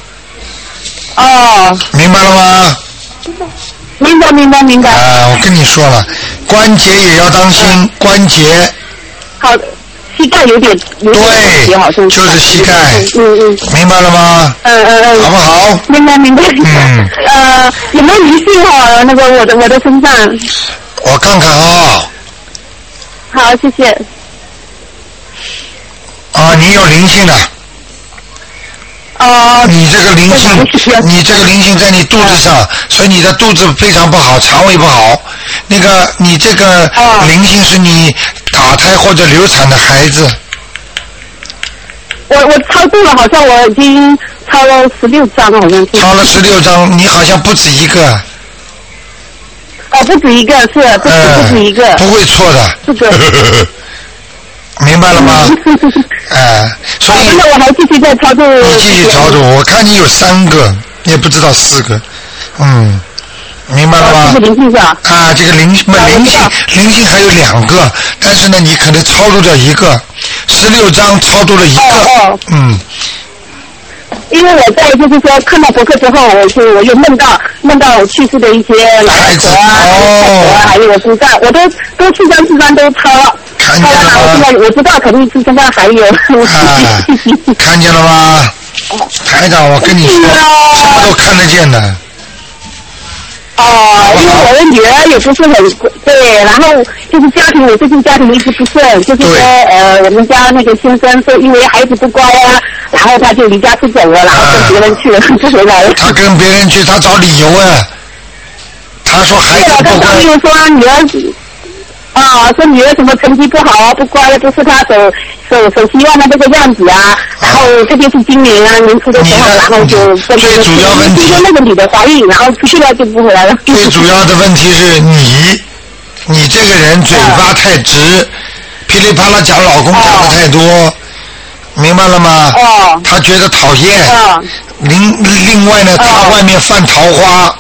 明白了吗？ 明白。 我跟你说了，关节也要当心，关节。 好的，膝盖有点对， 好像就是膝盖。明白了吗？好不好？ 明白。有没有灵性哈？那个我的身上。 我看看啊。 好，谢谢。 你有灵性的。你这个灵性在你肚子上，所以你的肚子非常不好，肠胃不好。你这个灵性是你打胎或者流产的孩子。 我超度了，好像我已经抄了16张好像是。 抄了16张，你好像不止一个。 不止一个，是不止一个。 不会错的。 是的。 明白了吗？所以。 那我还继续在操作。 你继续操作，我看你有3个，也不知道4个，明白了吗？ 这个灵性是吧？ 这个灵性还有2个，但是呢，你可能超度掉1个，16张超度了1个， 因为我在就是说看到博客之后，我又梦到我去世的一些老太婆还有我姑丈，我都4张都抄了。 看见了吗？ 我知道肯定是身上还有。 看见了吗？台长，我跟你说，什么都看得见的。 因为我的女儿也不是很对，然后就是家庭，我最近家庭一直不顺，就是说我们家那个先生说因为孩子不乖啊，然后他就离家出走了，然后跟别人去了，不回来了。 他跟别人去，他找理由他说孩子不乖。 对，他说女儿。说女儿什么成绩不好啊，不乖，不是他所希望的这个样子啊。然后这边是今年年初的时候，然后就最主要问题那个女的怀孕，然后出去了就不回来了。 最主要的问题是你这个人嘴巴太直，噼里啪啦讲老公讲的太多，明白了吗？他觉得讨厌。另外呢，他外面犯桃花。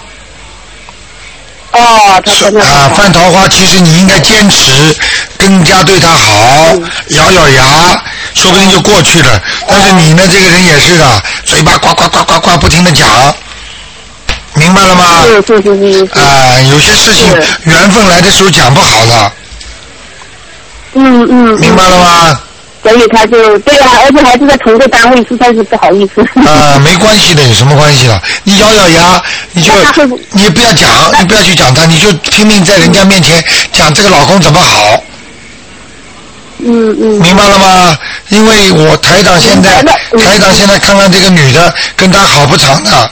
犯桃花，其实你应该坚持，更加对他好，咬咬牙，说不定就过去了。但是你呢，这个人也是的，嘴巴呱呱呱呱呱不停的讲，明白了吗？有些事情缘分来的时候讲不好的。明白了吗？ 所以他就对啊，而且还是在同个单位，实在是不好意思。 没关系的，有什么关系了？你咬咬牙，你不要讲，你不要去讲他，你就拼命在人家面前讲这个老公怎么好。明白了吗？因为我台长现在看看这个女的跟他好不长的。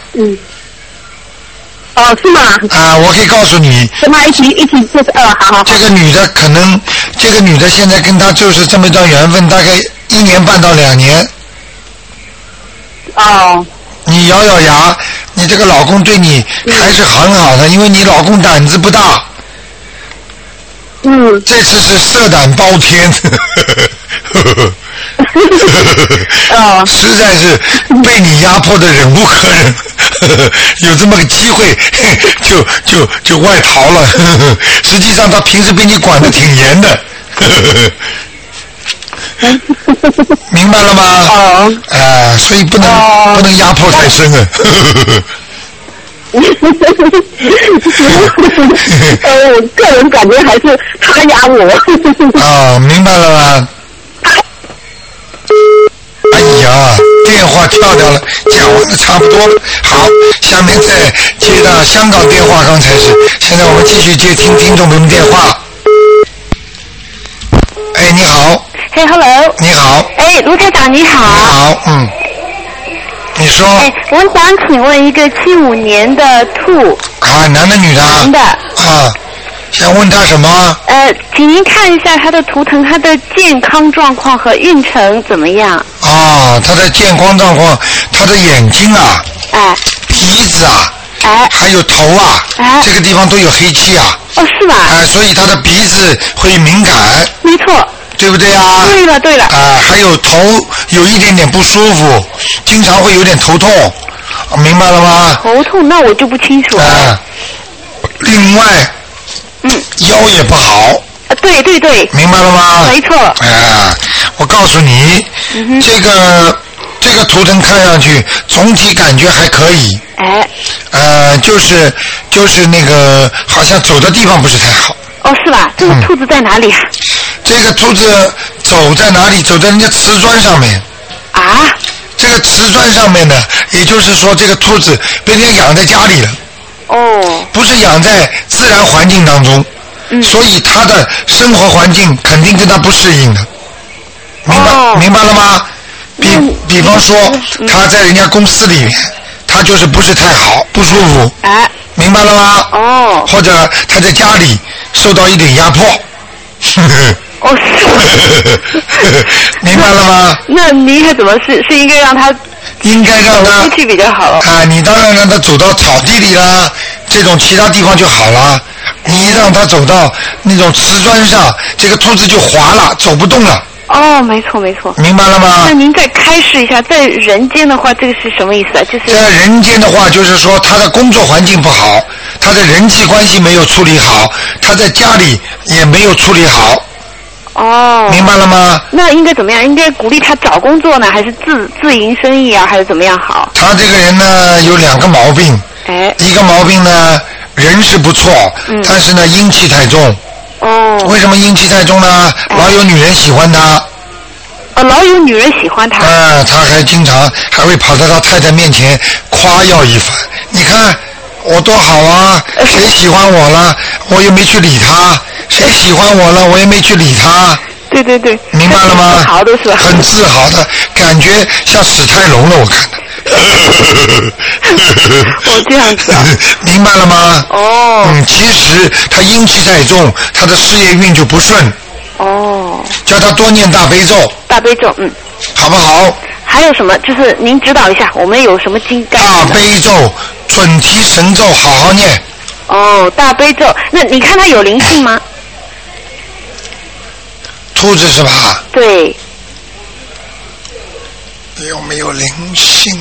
是吗？ 我可以告诉你。 跟他一起就是好。 这个女的可能，这个女的现在跟他就是这么一段缘分，大概1年半到2年。你咬咬牙，你这个老公对你还是很好的，因为你老公胆子不大。这次是色胆包天。实在是被你压迫的忍无可忍，有这么个机会就外逃了。实际上他平时被你管得挺严的。明白了吗？所以不能压迫太深啊。 我个人感觉还是他压我。 明白了吗？哎呀，电话跳掉了，讲完的差不多了。好，下面再接到香港电话，刚才是。现在我们继续接听众朋友的电话。你好。 Hello。 你好。 卢台长你好。 你好，你说。 我想请问一个75年的兔。 男的女的？ 男的。 想问他什么？ 请您看一下他的图腾，他的健康状况和运程怎么样？ 他的健康状况，他的眼睛啊，鼻子啊，还有头啊，这个地方都有黑气啊。 是吧？ 所以他的鼻子会敏感。 没错。 对不对啊？ 对了。 还有头有一点点不舒服，经常会有点头痛，明白了吗？ 头痛那我就不清楚了。 另外。腰也不好。 对。 明白了吗？ 没错。 我告诉你，这个图腾看上去总体感觉还可以。就是那个好像走的地方不是太好。 是吧？这个兔子在哪里啊？ 这个兔子走在哪里？走在人家瓷砖上面。这个瓷砖上面呢，也就是说这个兔子被人家养在家里了。不是养在自然环境当中，所以他的生活环境肯定跟他不适应的，明白了吗？比方说他在人家公司里面，他就是不是太好，不舒服，明白了吗？或者他在家里受到一点压迫。明白了吗？ 那你应该怎么是应该让他应该让他出去比较好啊，你当然让他走到草地里啦，这种其他地方就好了。你让他走到那种瓷砖上，这个兔子就滑了，走不动了。 哦，没错没错。 明白了吗？ 那您再开示一下，在人间的话，这个是什么意思啊？就是在人间的话，就是说他的工作环境不好，他的人际关系没有处理好，他在家里也没有处理好。 哦， 明白了吗？ 那应该怎么样？应该鼓励他找工作呢，还是自营生意啊，还是怎么样好？ 他这个人呢，有2个毛病。 哎。 一个毛病呢，人是不错，但是呢，阴气太重。 哦。 为什么阴气太重呢？老有女人喜欢他。 哦，老有女人喜欢他。 他还经常还会跑到他太太面前夸耀一番。你看我多好啊，谁喜欢我了，我又没去理他。谁喜欢我了，我也没去理他。 对对对， 明白了吗？ 自豪的是吧？ 很自豪的感觉，像史泰龙了，我看的。 哦，这样子啊。 明白了吗？ 哦。 其实他阴气太重，他的事业运就不顺。 哦。 叫他多念大悲咒。 大悲咒， 好不好？ 还有什么？就是您指导一下，我们有什么经该？ 大悲咒、准提神咒，好好念。 哦，大悲咒，那你看他有灵性吗？ 兔子是吧？ 对。 有没有灵性？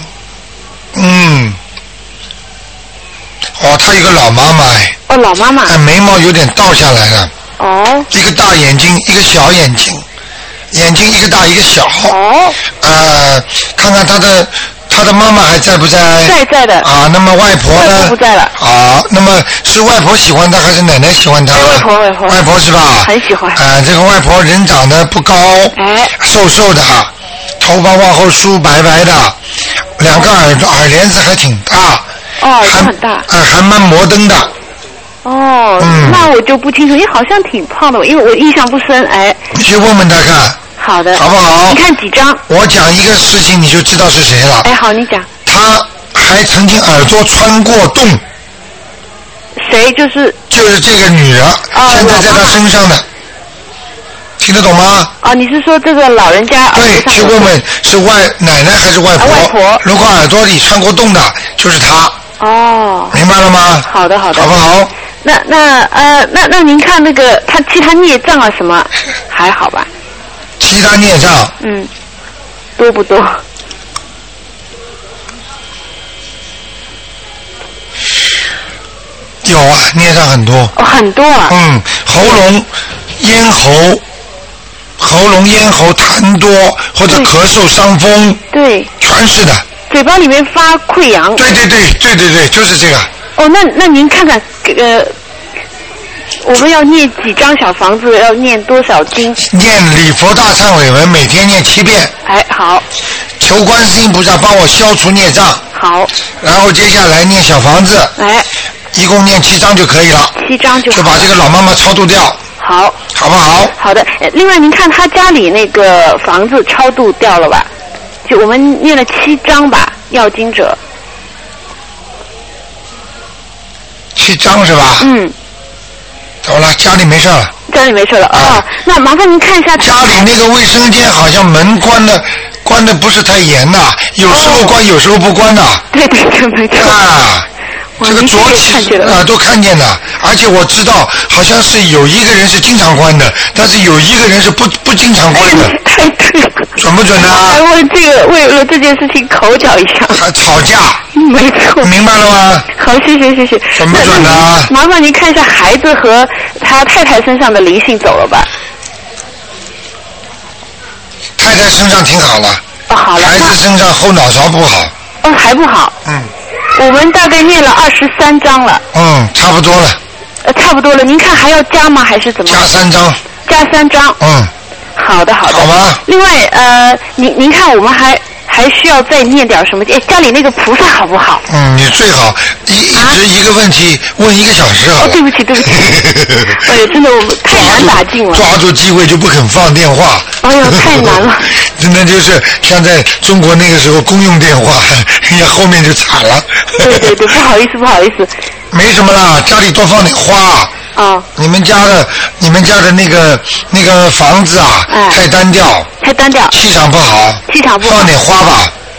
他有个老妈妈哎。 哦，老妈妈。 眉毛有点倒下来了。 哦。 一个大眼睛，一个小眼睛，眼睛一个大一个小。 哦。 看看他的妈妈还在不在？ 在的。 啊，那么外婆呢？ 外婆不在了。 啊，那么是外婆喜欢他还是奶奶喜欢他？ 外婆。 外婆是吧？ 很喜欢。 这个外婆人长得不高，瘦瘦的，头发往后梳，白白的，2个耳帘子还挺大。 哦，很大。 还蛮摩登的。 哦。那我就不清楚，因为好像挺胖的，因为我印象不深。 你去问问他看。 好的。 好不好？ 你看几张？ 我讲一个事情你就知道是谁了。 好，你讲。 他还曾经耳朵穿过洞。 谁？就是这个女人，现在在他身上的。听得懂吗？ 你是说这个老人家？ 对，去问问是奶奶还是外婆。 外婆。 如果耳朵里穿过洞的，就是他。 哦。 明白了吗？ 好的。 好不好？ 那您看那个他其他孽障啊什么还好吧？ 其他孽障。 多不多？ 有啊，孽障很多。 很多啊。 喉咙、咽喉痰多或者咳嗽伤风。 对。 全是的。 嘴巴里面发溃疡。 对，就是这个。 哦，那您看看我们要念几张小房子，要念多少经？ 念礼佛大忏悔文，每天念7遍。 好。 求观世音菩萨帮我消除孽障。 好。 然后接下来念小房子。一共念7张就可以了。 7张就好。 就把这个老妈妈超度掉。 好。 好不好？ 好的。另外您看他家里那个房子超度掉了吧？就我们念了7张吧，要经者。 7张是吧？走了，家里没事了。 家里没事了那麻烦您看一下。 家里那个卫生间好像门关的不是太严呐，有时候关，有时候不关的。 对，没错。 这个浊气都看见的，而且我知道好像是有一个人是经常关的，但是有一个人是不经常关的。 太对了。 准不准呢？ 还为了这件事情口角一下。 还吵架。 没错。 明白了吗？ 好，谢谢。 准不准呢？ 麻烦您看一下孩子和他太太身上的灵性走了吧？ 太太身上挺好了。 好了。 孩子身上后脑勺不好。 还不好。我们大概念了23张了。 差不多了。 差不多了，您看还要加吗？还是怎么？ 加3张。 加3张。好的。好吧。 另外您看我们还需要再念点什么？家里那个菩萨好不好？ 你最好一直一个问题问1个小时好了。 对不起。真的我们太难打进了。 抓住机会就不肯放电话。 太难了。 真的就是像在中国那个时候公用电话，人家后面就惨了。 对，不好意思。 没什么啦，家里多放点花。你们家的那个房子啊，太单调。 气场不好。 放点花吧。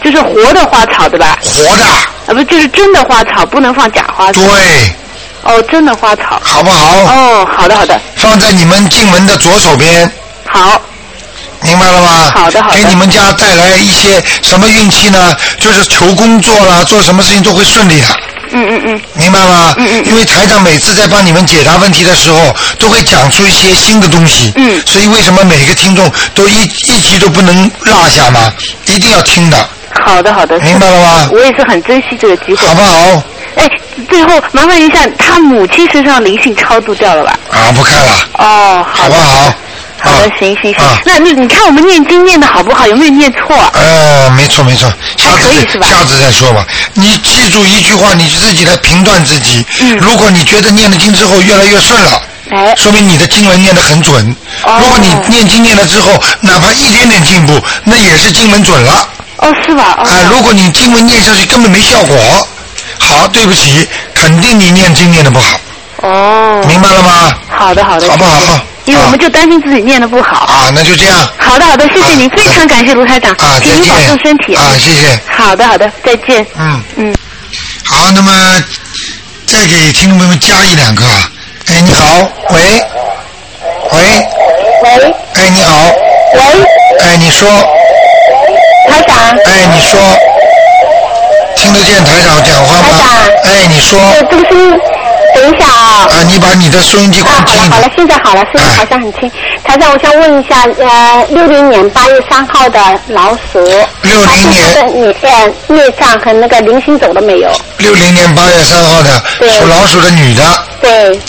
就是活的花草对吧？ 活的。 不，就是真的花草，不能放假花草。 对。 哦，真的花草。 好不好？ 哦，好的好的。 放在你们进门的左手边。 好。 明白了吗？ 好的好的。 给你们家带来一些什么运气呢？就是求工作啦，做什么事情都会顺利的。明白吗？因为台长每次在帮你们解答问题的时候，都会讲出一些新的东西。所以为什么每个听众都一集都不能落下嘛？一定要听的。 好的好的。 明白了吗？ 我也是很珍惜这个机会。 好不好？ 哎，最后麻烦一下，他母亲身上灵性超度掉了吧？ 啊，不看了。 哦， 好不好？ 好的，行。那你看我们念经念的好不好？有没有念错？ 没错，下次再说吧。你记住一句话，你自己来评断自己。如果你觉得念了经之后越来越顺了，说明你的经文念得很准。如果你念经念了之后，哪怕一点点进步，那也是经文准了。 哦，是吧？ 如果你经文念下去根本没效果，好，对不起，肯定你念经念得不好。 哦。 明白了吗？ 好的。 好不好？ 因为我们就担心自己念得不好。 那就这样。 好的，谢谢您，非常感谢卢台长。请您保重身体。 谢谢。 好的，再见。 好，那么再给听众朋友们加一两个。哎，你好，喂。哎，你好。 喂。 哎，你说。 台长。 哎，你说。听得见台长讲话吗？ 台长。 哎，你说。 这个是。等一下啊！ 你把你的收音机关静。 好了，现在好了，声音好像很轻。台长，我想问一下，60年8月3号的老鼠，60年孽障和那个灵性走了没有 ？60年8月3号的属老鼠的女的。 对。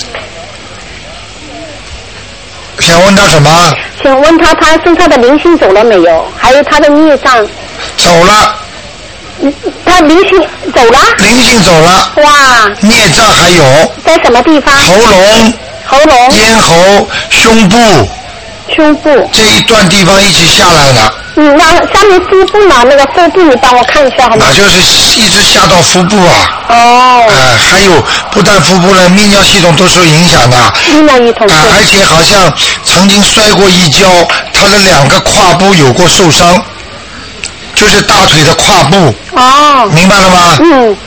想问他什么？ 请问他身上的灵性走了没有？还有他的孽障。 走了。 他灵性走了。 灵性走了。 哇。 孽障还有。 在什么地方？ 喉咙。咽喉、胸部。这一段地方一起下来了。 那下面腹部呢？那个腹部你帮我看一下好吗？ 那就是一直下到腹部啊。 哦。 还有不但腹部的泌尿系统都受影响的。 泌尿系统。 而且好像曾经摔过一跤，他的2个胯部有过受伤。就是大腿的胯部。明白了吗？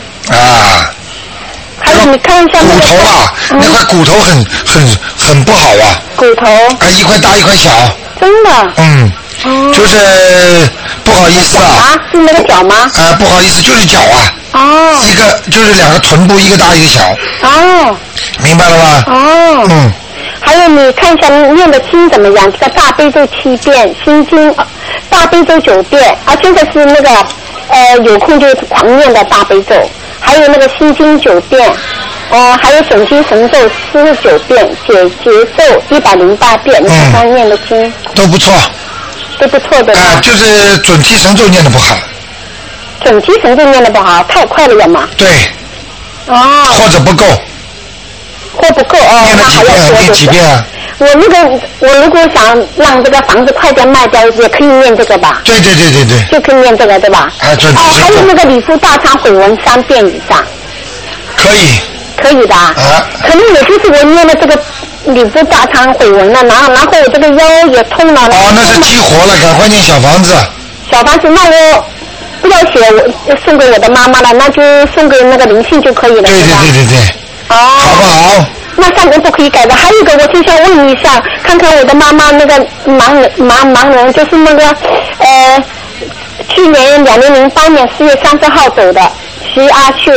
还有你看一下骨头啊，那块骨头很不好啊。 骨头。 一块大一块小。 真的。 就是不好意思啊。 是那个脚吗？ 不好意思，就是脚啊。一个就是2个臀部，一个大一个小。明白了吗？ 还有你看一下念的经怎么样？这个大悲咒7遍，心经大悲咒9遍，现在是那个有空就狂念的大悲咒，还有那个心经9遍，还有准提神咒49遍，解结咒108遍，你刚刚念的经都不错。 都不错的。 就是准提神咒念的不好。 准提神咒念的不好，太快了嘛？ 对。或者不够。 或不够念几遍啊？ 我如果想让这个房子快点卖掉，也可以念这个吧？ 对。 就可以念这个对吧？还有那个礼佛大忏悔文3遍以上。 可以。 可以的。可能也就是我念了这个礼佛大忏悔文了，然后我这个腰也痛了。 那是激活了，赶快念小房子。 小房子，那我不要写，我送给我的妈妈了，那就送给那个灵性就可以了。 对。好不好？ 那上面不可以改的。还有一个，我就想问一下，看看我的妈妈那个盲人，就是那个去年2008年4月30号走的徐阿秀。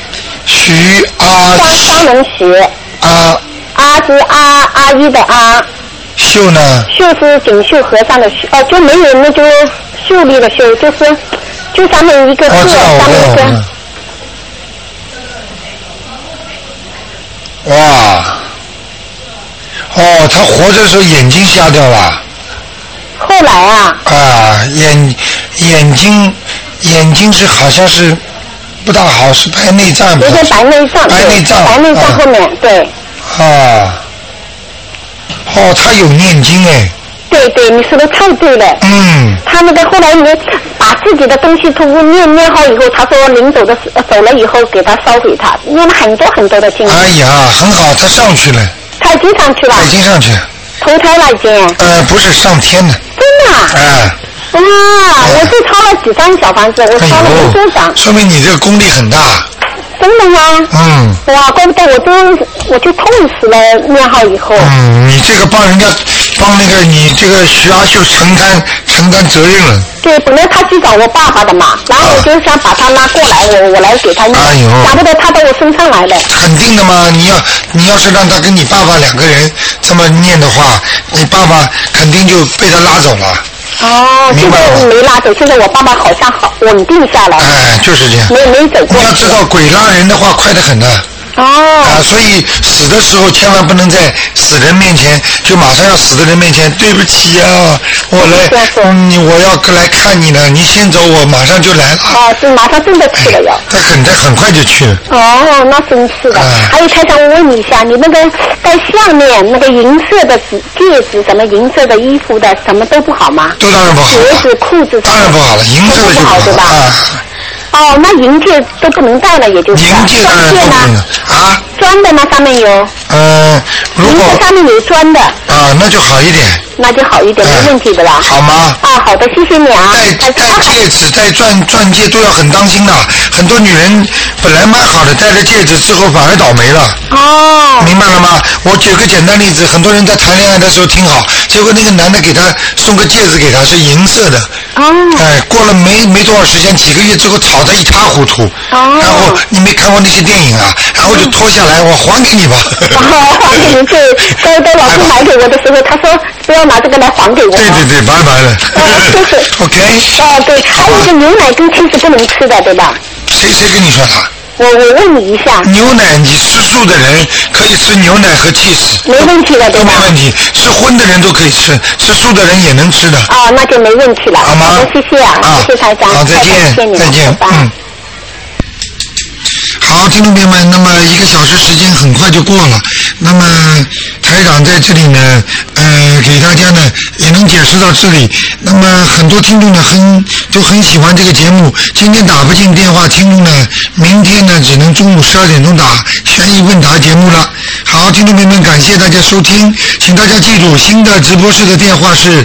双人学。阿是阿姨的阿。 秀呢？ 秀是锦绣和尚的秀，就没有那就秀丽的秀，就上面一个鹤，上面一个。 哇，他活着的时候眼睛瞎掉了。 后来眼睛是好像是不大好，是白内障。 有点白内障后面对。 他有念经哎。 对，你说的太对了。他那个后来你把自己的东西通过念好以后，他说临走了以后给他烧给他，念了很多很多的经。 哎呀，很好，他上去了。 他已经上去了。 投胎了已经。 不是上天的。 真的。 哇，我就抄了几张小房子，我抄了无数张。 说明你这个功力很大。 真的吗？ 嗯。 哇，怪不得我就痛死了，念好以后。 你这个帮那个你这个徐阿秀承担责任了。 对，本来他去找我爸爸的嘛，然后我就想把他拉过来，我来给他念，想不到他到我身上来了。 肯定的嘛，你要是让他跟你爸爸两个人这么念的话，你爸爸肯定就被他拉走了。 哦，现在没拉走，现在我爸爸好像稳定下来。 哎，就是这样。 没走过。 你要知道，鬼拉人的话快得很的。所以死的时候千万不能在死人面前，就马上要死的人面前，对不起啊，我要来看你了，你先走，我马上就来了。 是马上真的去了要。 他很快就去了。 那真是的。还有台长，我问你一下，你那个戴项链，那个银色的戒指，什么银色的衣服的，什么都不好吗？ 都当然不好。 鞋子、裤子。 当然不好了，银色的就不好， 对吧？那银戒都不能戴了，也就是银戒当然不能啊。 砖的呢，上面有。 如果银色上面有砖的。 那就好一点。 那就好一点，没问题的啦。 好吗？ 好的，谢谢你啊。 戴戒指、戴钻戒都要很当心的。很多女人本来蛮好的，戴了戒指之后反而倒霉了。明白了吗？我举个简单例子，很多人在谈恋爱的时候挺好，结果那个男的给他送个戒指给他是银色的。过了没多少时间，几个月之后吵得一塌糊涂。然后你没看过那些电影啊？然后就脱下来，我还给你吧。 还给你，对，老师买给我的时候，他说不要拿这个来还给我。 对，拜拜了。 就是。 OK。 对，还有一个牛奶跟 cheese 不能吃的，对吧？ 谁跟你说的？ 我问你一下。 牛奶，你吃素的人可以吃牛奶和 cheese。 没问题的，对吧？ 没问题，吃荤的人都可以吃，吃素的人也能吃的。 那就没问题了。好吗？谢谢啊，谢谢台长。 好，再见。好，听众朋友们，那么1个小时时间很快就过了。那么台长在这里呢，给大家呢也能解释到这里。那么很多听众呢都很喜欢这个节目。今天打不进电话，听众呢明天呢只能中午12点钟打悬疑问答节目了。好，听众朋友们，感谢大家收听，请大家记住，新的直播室的电话是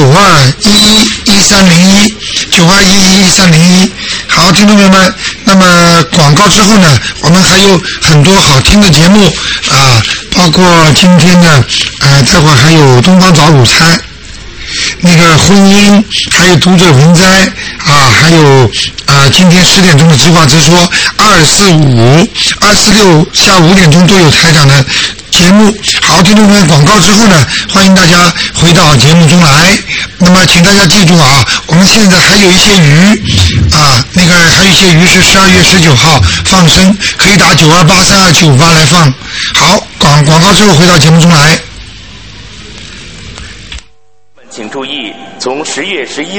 92111301，92111301。好，听众朋友们，那么广告之后呢，我们还有很多好听的节目包括今天呢待会儿还有东方早午餐，那个婚姻，还有读者文摘还有今天10点钟的直话直说，245、246下午5点钟都有台长的节目。好，听众朋友，广告之后呢，欢迎大家回到节目中来。那么请大家记住我们现在还有一些鱼那个还有一些鱼是12月19号放生，可以打9283298来放。好，广告之后回到节目中来。 请注意，从10月11